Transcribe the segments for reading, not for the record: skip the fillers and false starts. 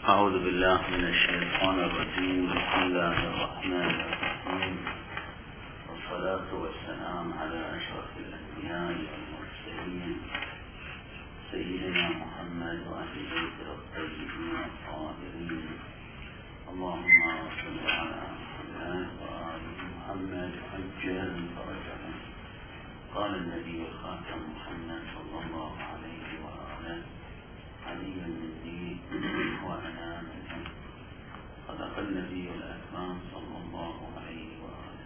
أعوذ بالله من الشيطان الرجيم. بسم الله الرحمن الرحيم، والصلاة والسلام على أشرف الأنبياء والمرسلين سيدنا محمد وأهل بيته الطيبين الطاهرين. اللهم صل على محمد وآل محمد عجل فرجهم. قال النبي الخاتم محمد صلى الله عليه وآله: علي مني وأنا منه. صدق النبي الأكرم صلى الله عليه وآله.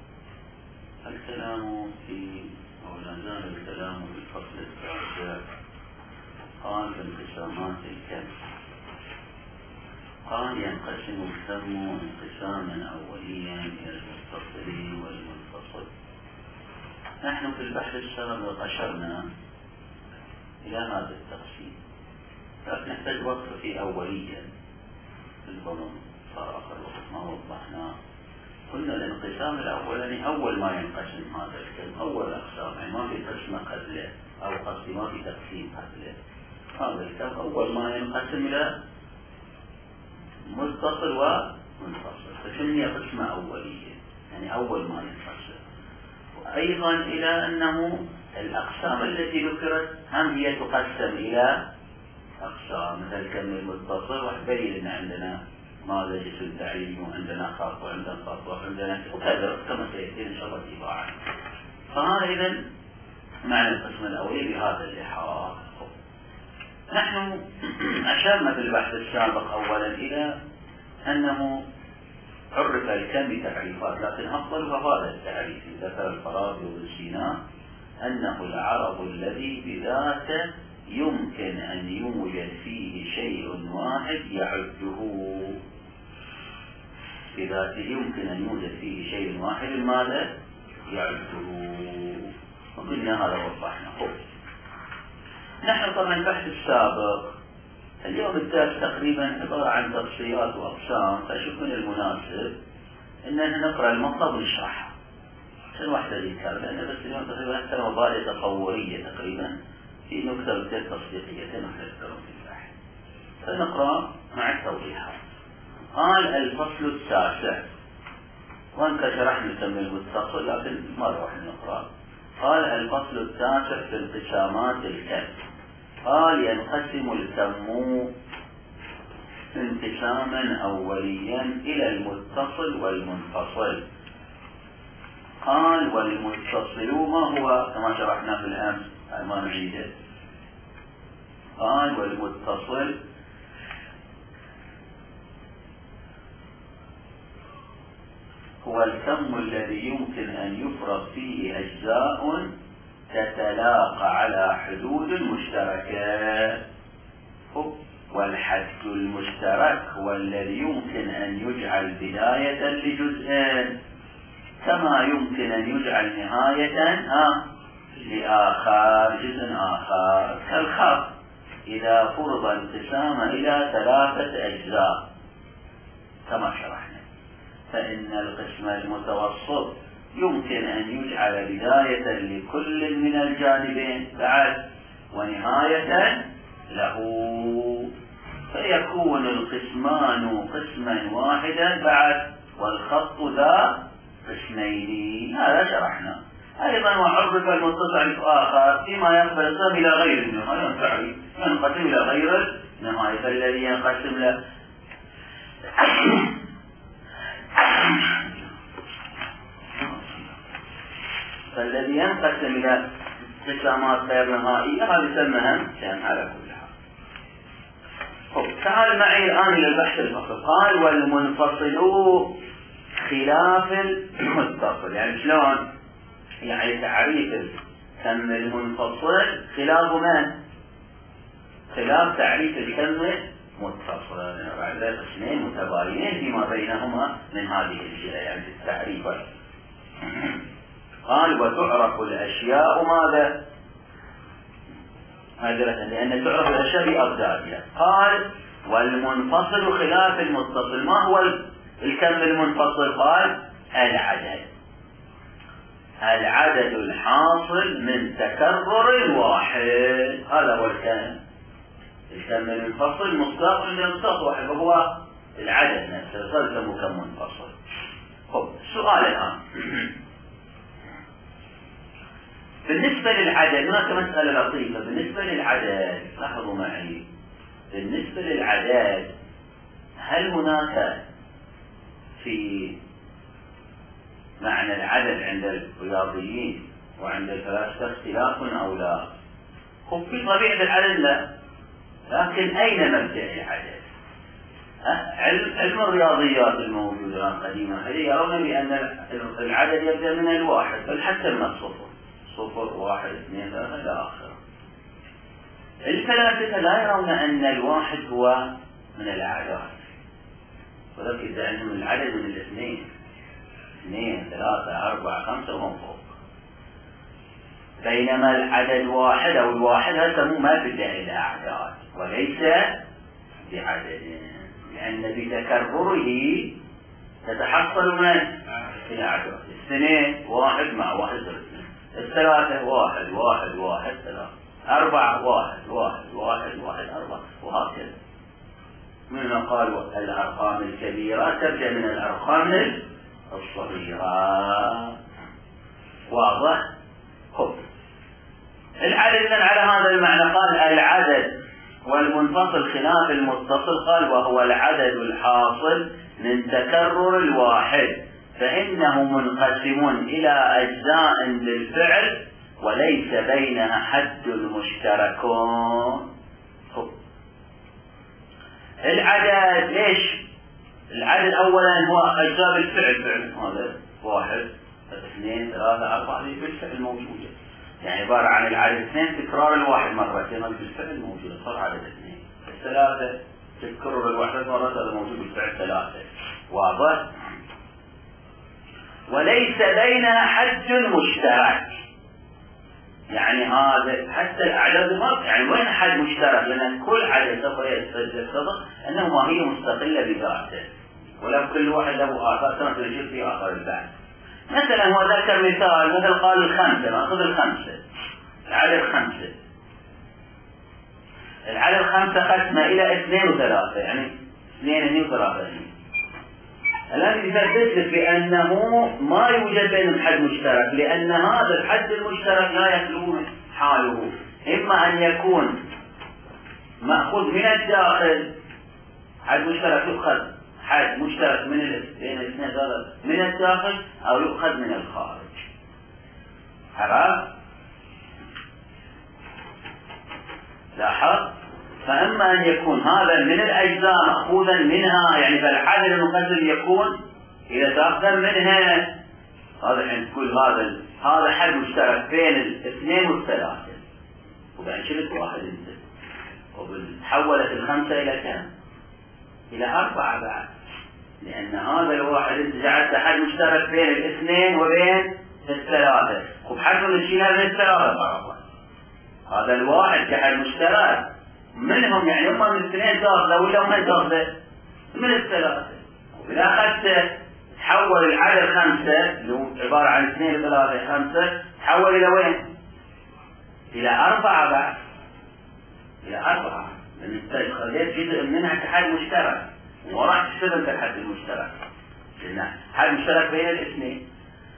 الكلام في أو لا زال الكلام في الفصل التاسع. قال في انقسامات الكم. قال: ينقسم الكم انقساما أوليا إلى المتصل والمنفصل. نحن في البحث السابق أشرنا إلى هذا التقسيم، لكن نحتاج وقت في أوليا في الظلم. صار آخر وقت ما وضحنا، قلنا الانقسام الأولاني أول ما ينقسم هذا الكلام، أول أقسام، يعني ما في قسمة قبله، أو قصدي ما في تقسيم قبله. هذا الكلام أول ما ينقسم إلى متصل ومنفصل، فسمي قسمة أولية، يعني أول ما ينقسم. وأيضا إلى أنه الأقسام التي ذكرت هم هي تقسم إلى أقسام، مثل الكم المتصل وحبين أن عندنا ماذا جسم تعليمي، وعندنا خط، وعندنا خط، وعندنا وكذا كما سيأتي إن شاء الله تباعا. فهذا إذن معنى القسم الأولي بهذا اللحاظ. نحن أشرنا في البحث السابق أولا إلى أنه عرف الكم بتعريفات، لكن أفضلها هذا التعريف ذكر الفارابي وابن سينا أنه العرض الذي بذاته يمكن أن يوجد فيه شيء واحد يعده، بذاته يمكن أن يوجد فيه شيء واحد ماذا يعده، وقلنا هذا وضحنا. نحن طبعا البحث السابق اليوم الدرس تقريبا عبارة عن تفصيلات وأقسام، فأشوف من المناسب أننا نقرأ المطلب ونشرحها عشان واحدة يذكر، لأن بس اليوم تقريبا أكثر مبادئ تصورية تقريبا في نكتة تصديقية نحن نذكرهم في البحث، فنقرأ مع التوضيحات. قال: الفصل التاسع، وأنت شرحنا نسمي المتصل لكن ما راح نقرأ. قال: الفصل التاسع في انقسامات الكم. قال: ينقسم الكم انقساما أوليا إلى المتصل والمنفصل. قال: والمتصل ما هو كما شرحنا في الأمس، ما نعيده. قال: والمتصل هو الكم الذي يمكن أن يفرض فيه أجزاء تتلاقى على حدود مشتركة، والحد المشترك هو الذي يمكن أن يجعل بداية لجزء، كما يمكن أن يجعل نهاية لآخر جزء آخر، كالخط إذا فرض انقسام إلى 3 أجزاء كما شرحنا، فإن القسم المتوسط يمكن أن يجعل بداية لكل من الجانبين بعد ونهاية له، فيكون القسمان قسما واحدا بعد، والخط ذا قسمين. هذا شرحنا. أيضا وعرف المتصل آخر فيما ينقسم إلى غير النهاية، ينقسم إلى غير النهاية، فالذي ينقسم له فالذي ينقسم إلى قسامات غير نهائية هذا يسمى كم على كل حال. تعال معي الآن إلى البحث الفصل. قال: والمنفصل خلاف المتصل. يعني شلون؟ يعني تعريف الكم المنفصل خلاف من؟ خلاف تعريف الكم المتصل، يعني قسمين متباينين فيما بينهما من هذه الجهة، يعني في التعريف. قال: وتعرف الأشياء ماذا؟ لأن تعرف الأشياء بأضدادها. قال: والمنفصل خلاف المتصل. ما هو الكم المنفصل؟ قال: العدد الحاصل من تكرر واحد، هذا هو الكم يسمى المنفصل مصداق عند المصداق واحد وهو العدد نفسه، صار يسموه كم منفصل. طب السؤال الآن بالنسبة للعدد هناك مسألة لطيفة. بالنسبة للعدد لاحظوا معي، بالنسبة للعدد هل هناك في معنى العدد عند الرياضيين وعند الفلاسفة اختلاف أو لا؟ خب في طبيعة العدد لا، لكن أين مبدأ العدد؟ علم الرياضيات الموجودة قديما يرون بأن العدد يبدأ من الواحد، بل حتى من الصفر، صفر واحد اثنين ثلاثة إلى آخره. الفلاسفة لا يرون أن الواحد هو من الأعداد، ولكن إذا أنهم العدد من الاثنين، اثنين ثلاثة أربعة خمسة وهم فوق، بينما العدد واحد أو الواحد هذا مبدأ الأعداد وليس بعدد، لأن بتكرره تتحصل من الأعداد. اثنين واحد مع واحد اثنين، الثلاثة واحد واحد واحد ثلاثة، أربعة واحد واحد واحد واحد أربعة، وهكذا. منهم قالوا الأرقام الكبيرة تبدأ من الأرقام الصغيرة. واضح؟ خب العدد إذن على هذا المعنى قال العدد والمنفصل خلاف المتصل، قال وهو العدد الحاصل من تكرر الواحد، فإنه منقسم إلى أجزاء للفعل وليس بينها حد مشترك. العدد ليش؟ العدد أولا هو أجزاء الفعل، فعل هذا واحد اثنين ثلاثة أربعة بالفعل موجودة، يعني عبارة عن العدد اثنين تكرار الواحد مرتين هذا بالفعل موجودة صار عدد اثنين، الثلاثة تكرر الواحد مرة هذا موجود بالفعل ثلاثة. واضح؟ وليس بينها حد مشترك، يعني هذا حتى الأعداد ما يعني وين حد مشترك، لأن كل عدد سوف يتضح أنه ما هي مستقلة بذاته، ولو كل واحد له آثار كما تجد في آثار البعث. مثلا هو ذكر مثال، مثل قال الخمسة، نأخذ الخمسة، العدد خمسة، العدد خمسة قسمة إلى اثنين وثلاثة، يعني اثنين وثلاثة. الذي يثبت لك بأنه ما يوجد بينهم حد مشترك، لأن هذا الحد المشترك لا يخلو حاله، إما أن يكون مأخوذ من الداخل، حد مشترك يؤخذ حد مشترك من بين الاثنين من الداخل، أو يؤخذ من الخارج. عرفت؟ لاحظ؟ فأما أن يكون هذا من الأجزاء مأخوذا منها، يعني فالعدد المقدم يكون إذا تأخذ منها، هذا حين تقول هذا حد مشترك بين الاثنين والثلاثة، وبعد شلت واحد انت، وتحولت الخمسة إلى كم؟ إلى أربعة بعد، لأن هذا الواحد انت جعلت حد مشترك بين الاثنين وبين الثلاثة، وبحجم نشيلها من الثلاثة فرضا، هذا الواحد كحد مشترك منهم، يعني هم من الاثنين داخله ولا هم داخله من الثلاثة، وإذا أخذت تحول العدد خمسة اللي هو عبارة عن اثنين وثلاثة خمسة، تحول إلى وين؟ إلى أربعة بعد، إلى أربعة، لأن أنت خليت جزء منها كحد مشترك وراح تشتغل كالحد المشترك، لأن حد مشترك بين الاثنين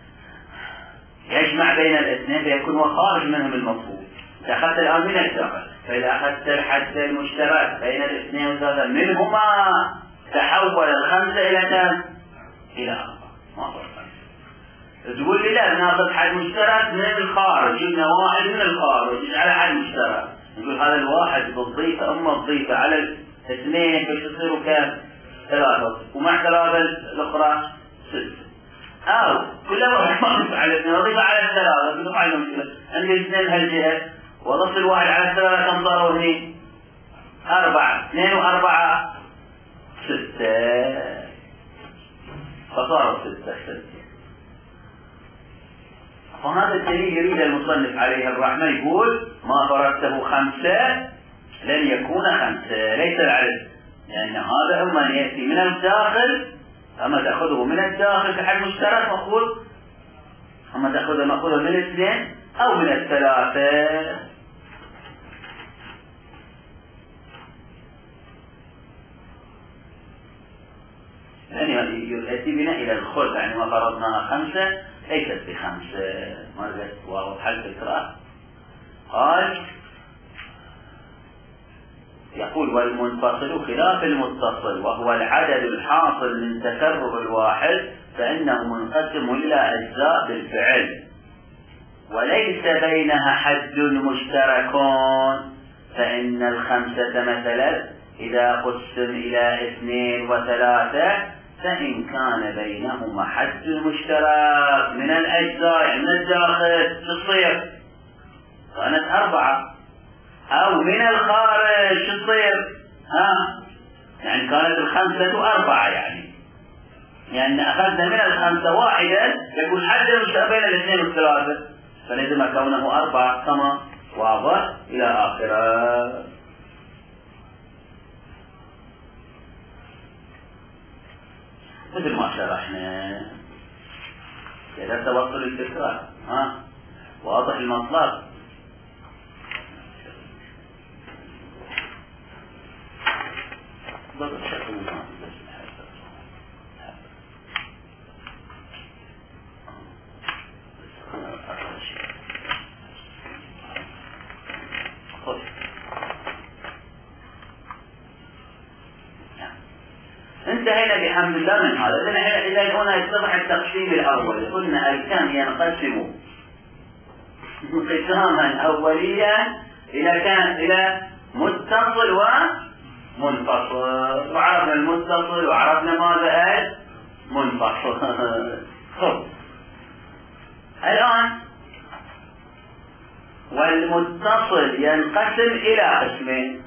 يجمع بين الاثنين فيكون هو خارج منهم المفهوم. أخذت الآن من الداخل، فإذا أخذت الحد المشترك بين الاثنين والثلاثة منهما تحول الخمسة إلى كم؟ إلى أربعة. ما صار خمسة. تقول لي لا ناخذ حد مشترك من الخارج، جبنا واحد من الخارج على حد مشترك، نقول هذا الواحد بالضيفة أما الضيفة على الاثنين فتصيروا كم؟ ثلاثة، ومع ثلاثة الأخرى ستة، أو كل واحد ما نضيف على الاثنين نضيف على الثلاثة، نضيف على المشكلة عندي اثنين هالجهة وضف الواحد على الثلاثة كم صاروا هني؟ أربعة، اثنين وأربعة ستة، فصاروا ستة. فهذا الدليل يريد المصنف عليه الرحمة، يقول ما فرضته خمسة لن يكون خمسة، ليس العدد، لأن هذا إما أن يأتي من الداخل، أما تأخذه من الداخل كحد مشترك مأخوذ، أما تأخذه مأخوذه من الاثنين أو من الثلاثة. يعني يؤدي بنا إلى الخلف، يعني ما فرضناها 5 ليست ب5. ماذا واضح الفكرة؟ قال يقول والمنفصل خلاف المتصل وهو العدد الحاصل من تكرر الواحد فإنه منقسم إلى أجزاء بالفعل وليس بينها حد مشترك، فإن 5 مثلا إذا قسم إلى 2 و3 فإن كان بينهما حد مشترك من الأجزاء، يعني من الداخل تصير كانت 4، أو من الخارج تصير يعني كانت 5 4، يعني أخذنا من 5 واحدا يكون حد مشترك بين 2 و3، فلزم كونه 4 كما واضح إلى آخره. مثل ما شرحنا كذا توصل الفكرة. واضح المطلب. انتهينا بحمد الله من هذا. إذا هنا يتضح التقسيم الأول. قلنا الكم ينقسم انقساما أوليا إلى متصل ومنفصل، وعرفنا المتصل وعرفنا ماذا منفصل. الآن والمتصل ينقسم إلى قسمين.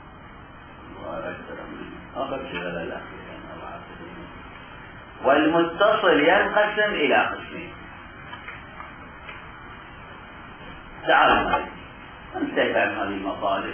والمتصل ينقسم إلى قسمين. تعالوا معي انتهي عن هذه المطالب.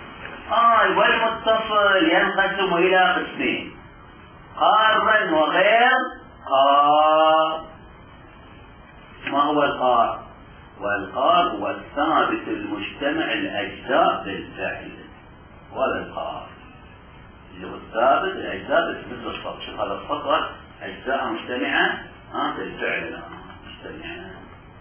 والمتصل ينقسم إلى قسمين: قار وغير قار. ما هو القار؟ والقار هو الثابت المجتمع الأجزاء بالفعل. ولا القار اللي هو الثابت الأجزاء مثل السطر. شوف هذا السطر أجزاء مجتمعة بالفعل مجتمعة.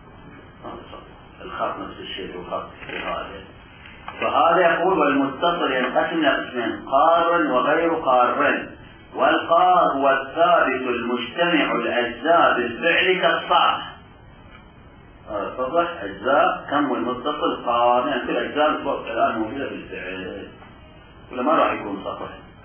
الخط نفس الشيء والخط في هذا. فهذا يقول والمتصل ينقسم إلى قسمين: قار وغير قار. والقار هو الثابت المجتمع الأجزاء بالفعل كالصح. اتضح أجزاء كم والمتصل قار، يعني كل أجزاء الآن موجودة بالفعل ولا ما راح يكون سطح.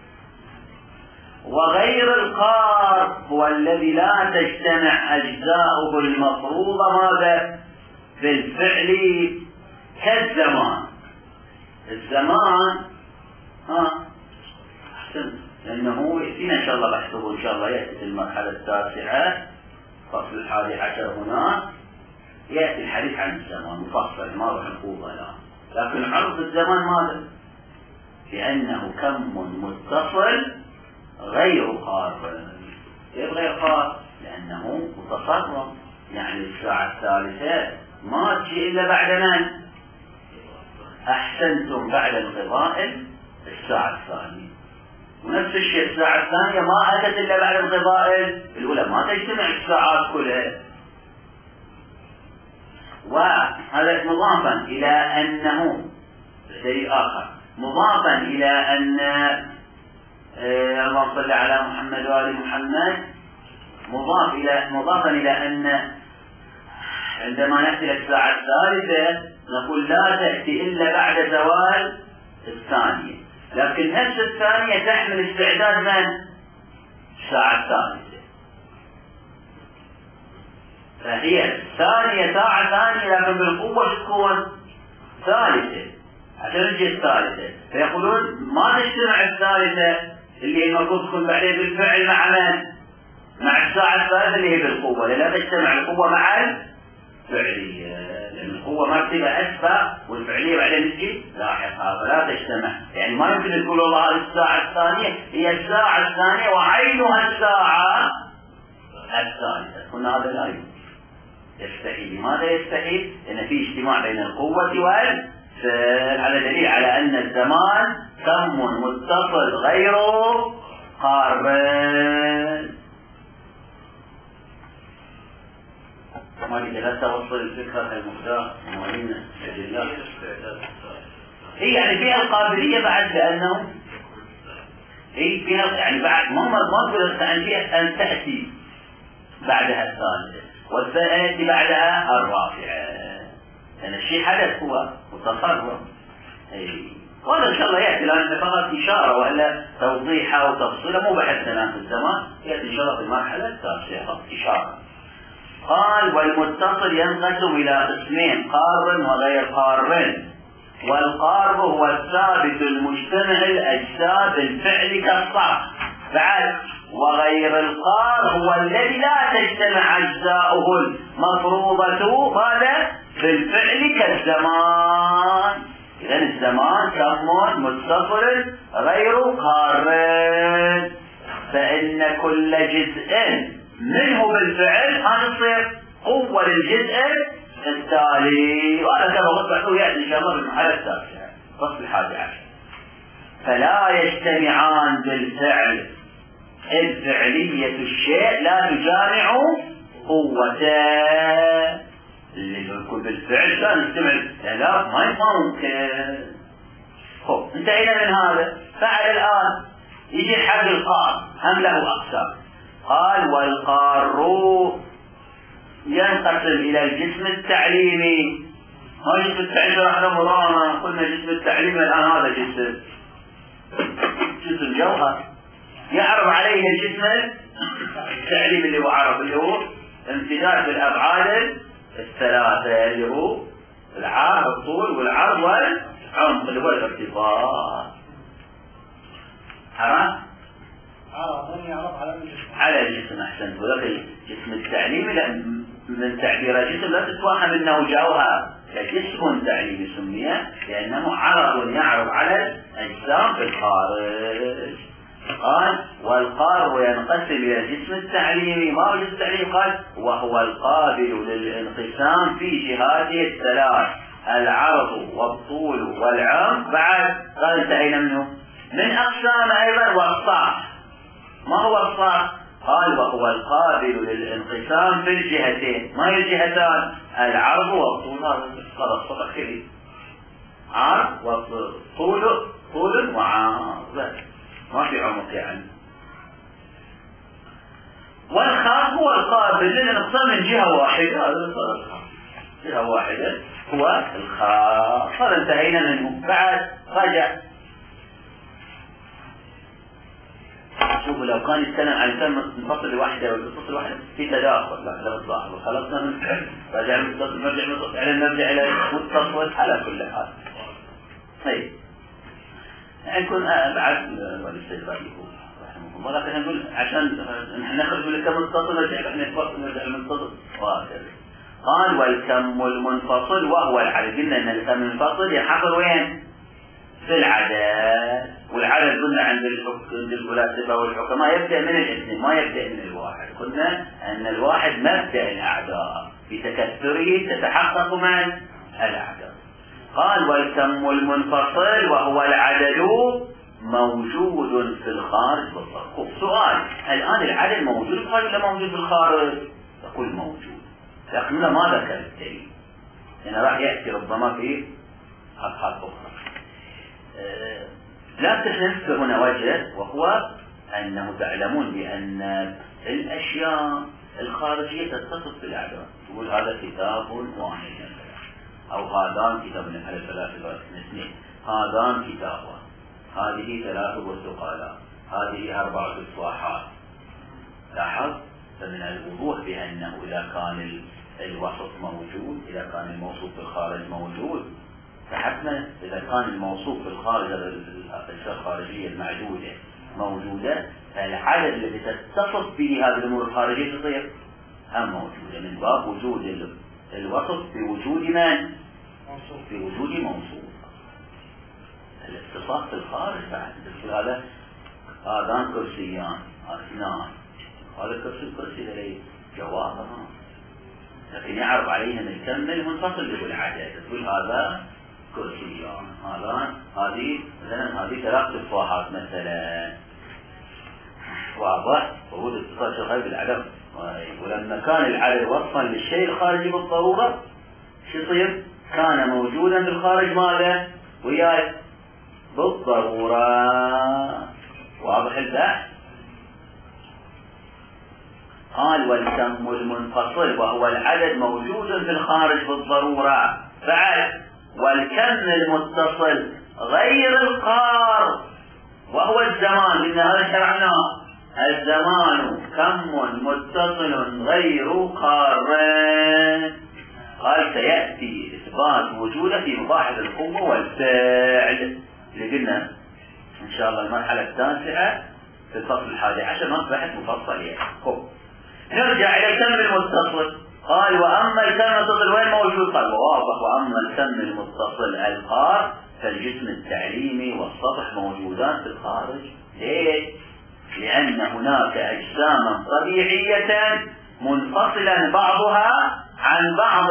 وغير القار هو الذي لا تجتمع أجزاؤه المفروضة ماذا بالفعل كالزمان. الزمان أحسن، لأنه يأتينا إن شاء الله بحثه إن شاء الله يأتي في المرحلة 9 فصل 11 هنا يأتي الحديث عن الزمان مفصل، ما راح نقوله الآن. لكن عرض الزمان ماذا؟ لأنه كم متصل غير قار. كيف غير قار؟ لأنه متصرف، يعني الساعة 3 ما تجي إلا بعد من؟ أحسنتم، بعد انقضاء الساعة 2. ونفس الشيء الساعة 2 ما أتت إلا بعد انقضاء الأولى، ما تجتمع الساعات كلها. وهذا مضافا إلى أنه شيء آخر، مضافا إلى أن اللهم صل على محمد وآل محمد، مضافا إلى أن عندما نأتي الساعة 3 نقول لا تأتي إلا بعد زوال 2، لكن نفس 2 تحمل استعداد من؟ الساعة 3. فهي ساعة ثانية لكن بالقوة تكون 3 عشان نجي 3. فيقولون ما تجتمع 3 اللي هي المفروض تكون بعدين بالفعل مع من؟ مع الساعة 3 اللي هي بالقوة، لا تجتمع القوة مع الفعلية، لأن القوة مرتبة أسفل والفعلية بعدين تجي لاحقها، فلا تجتمع. يعني ما يمكن تقول والله هذه الساعة 2 هي الساعة 2 وعينها الساعة 3. قلنا هذا لا يستحيل. لماذا يستحيل؟ لأن في اجتماع بين القوة والفعل. هذا دليل على أن الزمان كم متصل غير قارين. ما لي لا توصل الفكرة المقدار موالينا لله. هي يعني فيها القابلية بعد لأنه هي فيها يعني بعد ما تقول أن تأتي بعدها الثالثة والثالثة بعدها الرابعة، لأن الشيء حدث هو وتصرف. وهذا إن شاء الله يأتي لأن فقط إشارة وإلا توضيحها وتفصيلها مو بحثنا في الزمان، يأتي إن شاء الله في المرحلة الثالثة فقط إشارة. قال والمتصل ينقسم إلى قسمين قارن وغير قارن. والقارب هو الثابت المجتمع الأجزاء بالفعل كالصرف بعد، وغير القارب هو الذي لا تجتمع أجزاؤه المفروضة ماذا بالفعل كالزمان. إذن الزمان كم متصل غير قارن، فإن كل جزء منه بالفعل هذا يصير قوة للجزء التالي. وهذا كما وضحوا يأتي إن شاء الله بالمرحلة التاسعة فصل 11. فلا يجتمعان بالفعل، الفعلية الشيء لا تجامع قوته. اللي يقول بالفعل كان يجتمع الآلاف ما ممكن. انتهينا من هذا. فعل الآن يجي حق القار هم له أقسام. قال والقار ينقسم إلى الجسم التعليمي. ما جسم التعليمي احنا مرانا قلنا جسم التعليمي الآن هذا جسم جوهر يعرض عليه الجسم التعليمي اللي هو عرض اللي هو امتداد بالأبعاد الثلاثة اللي هو العرض الطول والعرض والعمق اللي هو الارتفاع. عرفت؟ على الجسم أحسنت. ولكن الجسم التعليمي من تعبير الجسم لا تتوهم أنه جوهر، كجسم تعليمي سمي لأنه عرض يعرض على الأجسام في الخارج. قال والقارب ينقسم إلى الجسم التعليمي. ما هو الجسم التعليمي؟ قال وهو القابل للانقسام في جهاته الثلاث العرض والطول والعمق. بعد قال انتهينا منه. من أقسام أيضا والصاع. ما هو الصاع؟ قال وهو القابل للانقسام في الجهتين. ما هي الجهتان؟ العرض والطول. هذا الصفة كذي عرض وطول وعرض ما في عمق يعني. والخاف هو القابل للانقسام من جهة واحدة. هذا جهة واحدة هو الخاف. هذا انتهينا منه. بعد رجع شوفوا لو كان يتكلم عن منفصل واحدة والمنفصل واحدة في تداخل لا تلاحظوا خلصنا من رجع المتصل نرجع إلى المتصل على كل حال. طيب نكون بعد والاستدلال رحمه الله. لكن نقول عشان نحن نخرج من الكم المتصل نرجع المنفصل وهكذا. قال والكم المنفصل وهو العدد. قلنا ان الكم المنفصل ينحصر وين؟ في العدد. والعدد قلنا عند الفلاسفة والحكماء يبدأ من الاثنين ما يبدأ من الواحد. قلنا أن الواحد مبدأ الأعداد بتكثره تتحقق من الأعداد. قال والكم المنفصل وهو العدد موجود في الخارج والظرف. سؤال الآن العدد موجود في الخارج ولا موجود في الخارج؟ تقول موجود، لكن ما ذكر الدليل هنا راح يأتي ربما في أبحاث أخرى. لكن نذكر هنا وجه وهو أنه تعلمون بأن الأشياء الخارجية تتصف بالأعداد. تقول هذا كتاب واحد أو هذان كتاب من على ثلاثة اثنين، هذان كتابان، هذه 3 برتقالات، هذه 4 تفاحات. لاحظ فمن الوضوح بأنه إذا كان الوسط موجود، إذا كان الموصوف في الخارج موجود، فحتما إذا كان الموصوف في الخارج الأشياء الخارجية المعدودة موجودة، فالعدد الذي تتصف به هذه الأمور الخارجية تصير هم موجودة من باب وجود الوسط في وجود من؟ في وجود موصوف. الاتصاف في الخارج بعد هذا هذان كرسيان اثنان، هذا كرسي لديه جواب، لكن يعرض عليهم الكم المنفصل بالعدد. تقول هذا كرسيان، هذه مثلا هذه 3 تفاحات مثلا. واضح. وجود اتصال شغال بالعدم. ولما كان العدد وصفا للشيء الخارجي بالضرورة شو يصير؟ كان موجودا بالخارج ماذا؟ وياي بالضرورة. واضح البحث. قال والكم المنفصل وهو العدد موجود في الخارج بالضرورة. بعد والكم المتصل غير القار وهو الزمان، لأن هذا شرعناه. الزمان كم متصل غير قار. قال سيأتي إثبات وجوده في مباحث القوة والفعل اللي قلنا إن شاء الله المرحلة التاسعة في الفصل 11 نصبحت مفصل يعني. نرجع إلى الكم المتصل. قال وأما الكم المتصل وين موجود؟ قال واضح. وأما الكم المتصل القار فالجسم التعليمي والسطح موجودان في الخارج. ليه؟ لأن هناك أجساما طبيعية منفصلا بعضها عن بعض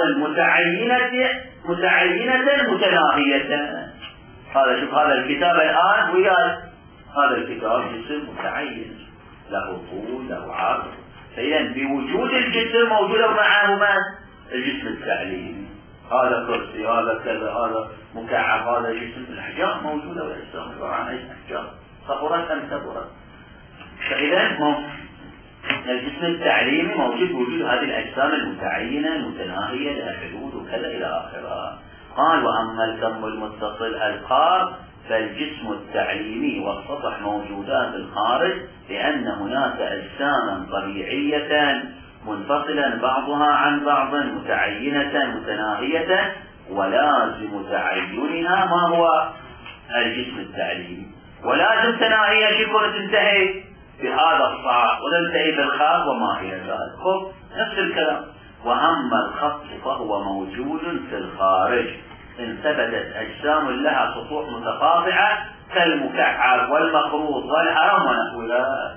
متعينة متناهية. هذا شوف هذا الكتاب الآن وياي. هذا الكتاب جسم متعين له طول له عرض. فإذا بوجود الجسم موجود معه الجسم التعليمي. هذا كرسي هذا كذا هذا مكعب هذا جسم. الأحجار موجودة والأجسام عبارة عن أحجار صغرت أم كبرت. فإذا الجسم التعليمي موجود بوجود هذه الأجسام المتعينة المتناهية لها حدود وكذا إلى آخره. قال وأما الكم المتصل القار فالجسم التعليمي والسطح موجودان في الخارج لأن هناك أجساما طبيعية منفصلا بعضها عن بعض متعينة متناهية ولازم تعينها ما هو الجسم التعليمي. ولازم تناهيها يكون تنتهي بهذا الصعب وننتهي بالخاء وما إلى ذلك. نفس الكلام. وأما الخط فهو موجود في الخارج إن ثبتت أجسام لها سطوح متقاطعة كالمكعب والمخروط والهرم ونحو ذلك.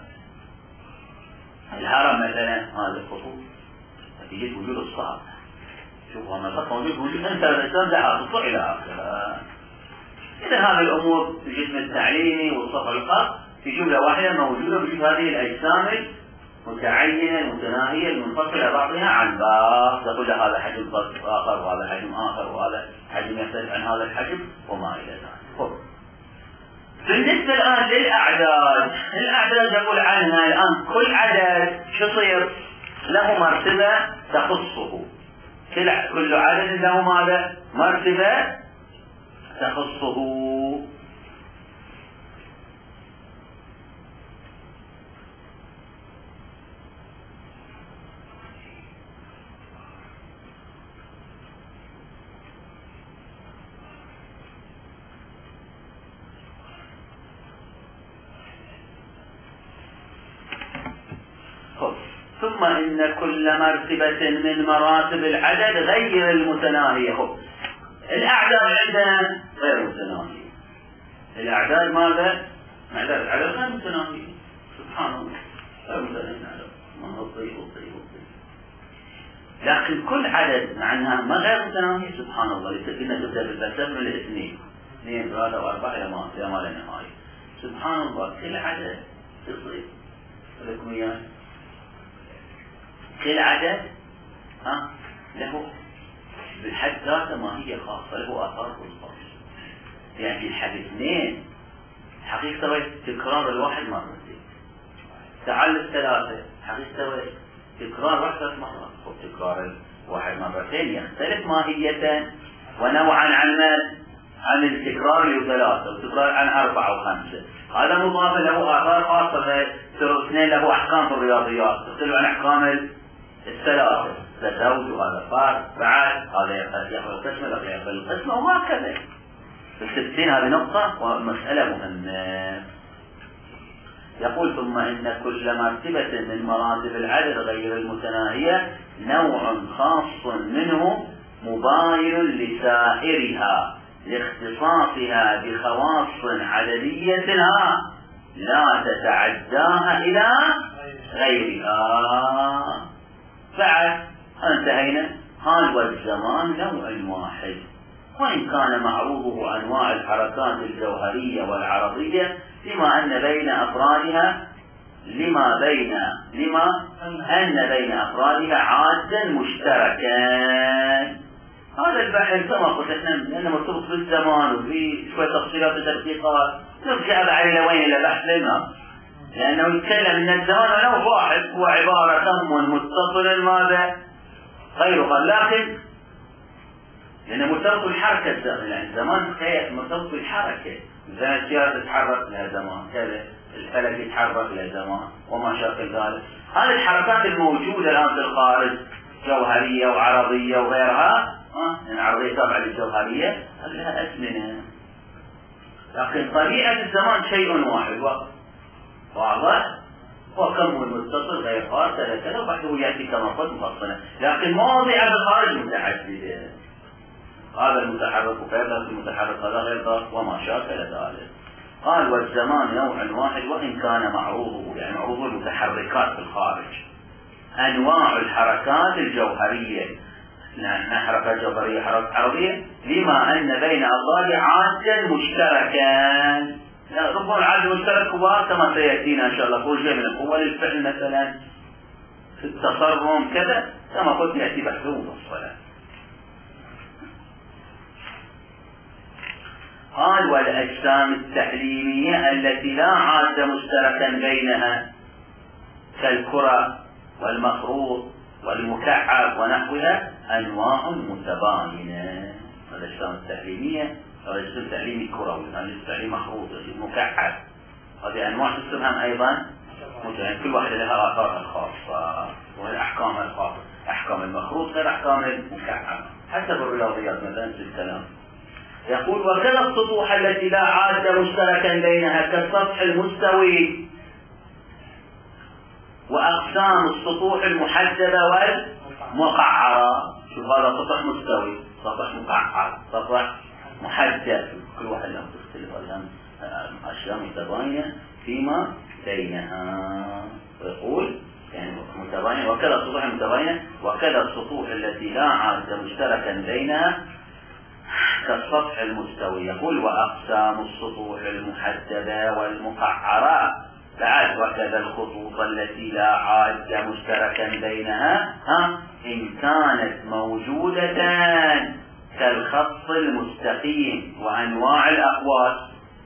الهرم مثلا هذا الخطوط نتيجة وجود الصعب. شوفوا ما الخط موجود أن ثبت أجسام لها سطوح إلى آخره. إذا هذه الأمور في الجسم التعليمي والسطح الخط في جملة واحدة موجودة بوجود هذه الأجسام متعينة المتناهية المنفصلة بعضها عن بعض. تقول هذا حجم آخر وهذا حجم آخر وهذا حجم يختلف عن هذا الحجم وما إلى ذلك. بالنسبة الآن للأعداد، الأعداد يقول عنها الآن كل عدد شو يصير؟ له مرتبة تخصه. كل عدد له ماذا؟ مرتبة تخصه. ثم إن كل مرتبة من مراتب العدد غير المتناهية. الأعداد عندنا غير متناهية. الأعداد ماذا؟ العدد غير متناهية. سبحان الله غير متناهية. ما الطيب. لكن كل عدد مع أنها ما غير متناهية سبحان الله. لتكن تبدأ بالفلسفة من الاثنين 2 3 و4 إلى ما لا نهاية. سبحان الله كل عدد يصير لكم إياه. كل عدد له بالحد ذاته ما هي خاصة له آثار خاصة. يعني الحد 2 حقيقة تكرار الواحد مرتين. تعال 3 حقيقة تكرار 10 مرات. تكرار الواحد مرتين يختلف ماهية ونوعا عن التكرار اللي 3 والتكرار عن 4 و5. هذا مضاف له آثار خاصة. 2 له أحكام في الرياضيات تختلف عن أحكام الثلاثة. تزوج وهذا فارق بعد هذا يأخذ القسمة هذا يأخذ القسمة وهكذا. بالتفصيل هذه نقطة ومسألة مهمة. يقول ثم إن كل مرتبة من مراتب العدد غير المتناهية نوع خاص منه مباين لسائرها لاختصاصها بخواص عددية لا تتعداها إلى غيرها. بعد انتهينا. قال والزمان نوع واحد وإن كان معروفه أنواع الحركات الجوهرية والعرضية بما أن بين أفرادها لما أن بين أفرادها عادا مشتركان. هذا البحث كما قلت احنا لأنه مرتبط بالزمان وفي شوية تفصيلات وتدقيقات نرجع عليه لوين إلى بحث لنا، لأنه يتكلم أن الزمان ولو واحد هو عبارة تم متصل ماذا غير قال، لأنه مرتبط بالحركة الزمن، يعني الزمان مرتبط بالحركة، مثلا السيارة تتحرك لها زمان، كذا الفلك يتحرك لها زمان وما شابه ذلك. هذه الحركات الموجودة الآن في الخارج جوهرية وعرضية وغيرها، يعني عرضية تابعة للجوهرية لها أزمنة، لكن طبيعة الزمان شيء واحد واضح، وكم المتصل غير قار كذا وبعده يأتي كما قلت مفصلا، لكن مواضيع الخارج متعددة، هذا المتحرك وكذا المتحرك هذا غير ذاك وما شابه ذلك. قال والزمان نوع واحد وإن كان معروضه، يعني معروض المتحركات في الخارج أنواع الحركات الجوهرية، حركات جوهرية حركات عرضية، لما أن بين أفراد عادا مشتركان. ربما العاد المشترك كبار كما سيأتينا إن شاء الله كل شيء من القوة للفعل مثلا في التصرم كذا كما قلت يأتي بحثه مفصلا. قال والأجسام التحليلية التي لا عاد مشتركا بينها كالكرة والمخروط والمكعب ونحوها أنواع متباينة. الأجسام التحليلية هذا الجسم تحليلي كروي، هذا الجسم تحليلي مخروط، مكعب، هذه أنواع تسمى أيضا يعني كل واحدة لها آثارها الخاصة والأحكام الخاصة، أحكام المخروط غير أحكام المكعب حسب الرياضيات مثلا في الكلام. يقول وكذا السطوح التي لا عاد مشتركا بينها كالسطح المستوي وأقسام السطوح المحدبة والمقعرة. شوف هذا سطح مستوي، سطح مقعر، سطح محدد، كل واحد له تختلف أشياء متباينة فيما بينها. ويقول يعني متباينة وكذا السطوح المتباينة وكذا السطوح التي لا عاد مشتركا بينها كالسطح المستوي. يقول وأقسام السطوح المحددة والمقعرة بعد وكذا الخطوط التي لا عاد مشتركا بينها إن كانت موجودة كالخط المستقيم وأنواع الأقواس.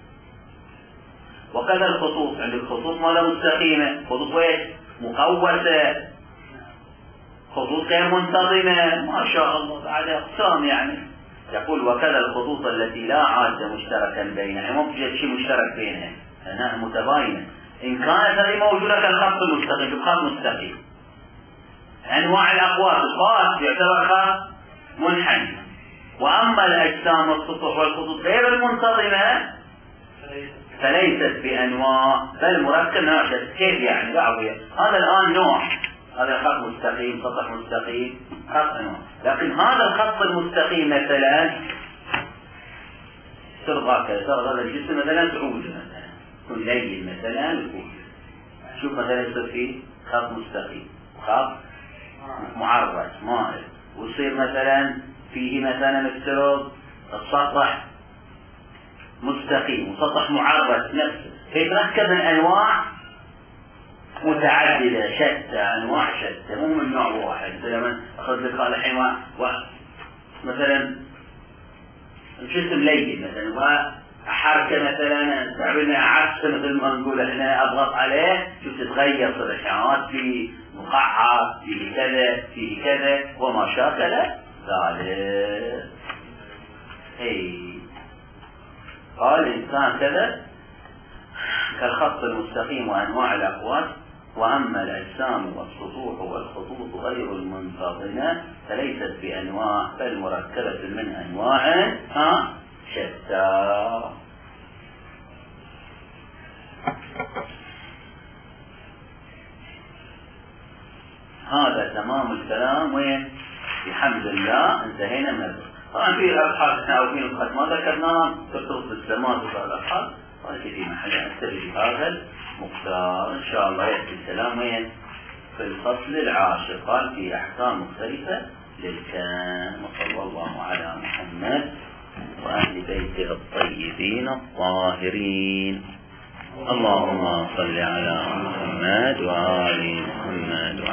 وكذا الخطوط، عند الخطوط ما مستقيمة، خطوط وين مقوسة، خطوط غير منتظمة، ما شاء الله بعد أقسام يعني. يقول وكذا الخطوط التي لا عاد مشتركا بينها، يعني ما بوجد شيء مشترك بينها لأنها متباينة، إن كانت هذه موجودة كالخط المستقيم، بالخط مستقيم. أنواع الأقواس الخاص يعتبر خط منحني. وأما الأجسام السطوح والخطوط غير المنتظمة فليست بأنواع بل مركب نوعية. كيف يعني بعضها؟ هذا الآن نوع، هذا خط مستقيم، سطح مستقيم، خط نوع. لكن هذا الخط المستقيم مثلا ترضى كذا، هذا الجسم مثلا تعوج مثلا يكون لين مثلا يكون. شوف مثلا يصير فيه خط مستقيم، خط معرض مائل، ويصير مثلا فيه مثلا افترض السطح مستقيم وسطح معرض نفسه، فيتركب من أنواع متعددة شتى، أنواع شتى مو من نوع واحد. لما أخذ لك هذا الحين مثلا الجسم لين مثلا وحركة مثلا تعملنا عكس مثل ما نقول احنا أضغط عليه شوف تتغير صدحات في مقعر فيه كذا فيه كذا وما شاكل ذلك. قال الإنسان كذا كالخط المستقيم وأنواع الأقواس. وأما الأجسام والسطوح والخطوط غير المنتظمة فليست بأنواع بل مركبة من أنواع شتى. هذا تمام الكلام، وين بحمد الله انتهينا من البحث. طبعا في الأبحاث أو في الخط ما ذكرناها ترتبط بالزمان وهذا الأبحاث، ولكن في محل نكتفي بهذا المقدار إن شاء الله. يأتي الكلام وين في الفصل العاشر، قال في أحكام مختلفة للكلام. وصلى الله على محمد وأهل بيته الطيبين الطاهرين. اللهم صل على محمد. محمد وآل محمد.